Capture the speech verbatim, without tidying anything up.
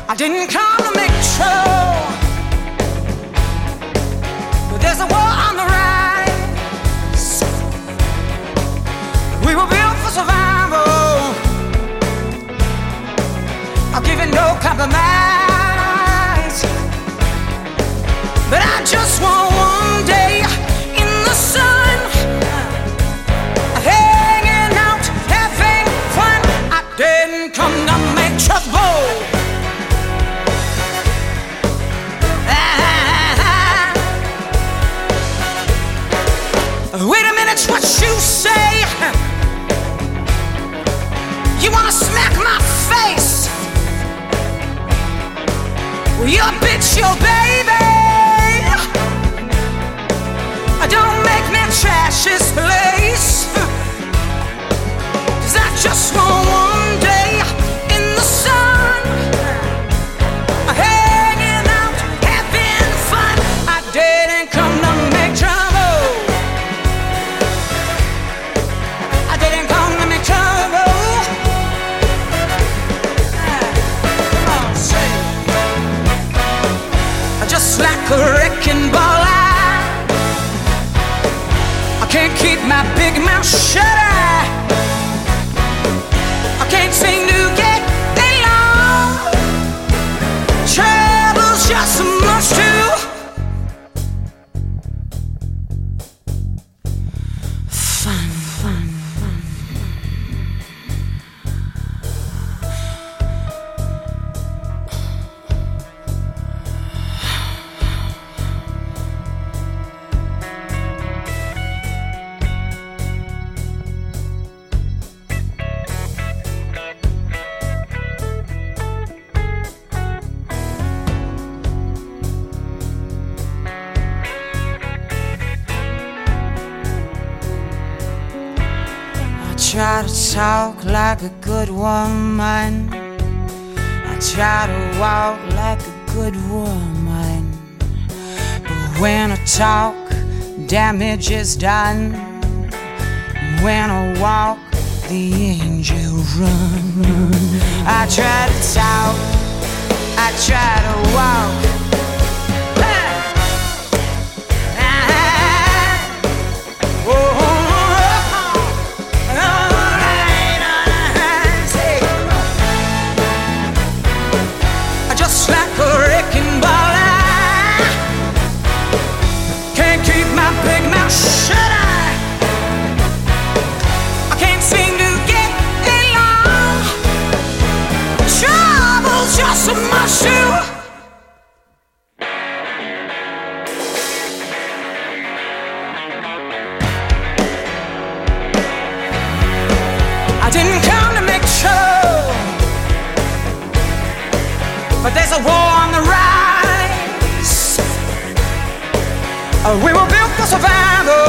I didn't come to make trouble, but there's a war on the rise. We were built for survival. I'll give you no compromise, but I just want one day in the sun, hanging out, having fun. I didn't come to make trouble. Wait a minute, what you say? You wanna smack my face? Well, you're a bitch, your baby. Don't make me trash this place, 'cause I just want one day in the sun, hanging out, having fun. I didn't come to make trouble. I didn't come to make trouble. Come on, say. Just like a wrecking ball, I can't keep my big mouth shut. I can't seem to get along. Trouble's just so much too fun, fun, fun. Try to talk like a good woman. I try to walk like a good woman. But when I talk, damage is done. When I walk, the angels run. I try to talk, I try to walk. So much too. I didn't come to make trouble, but there's a war on the rise. We were built for survival.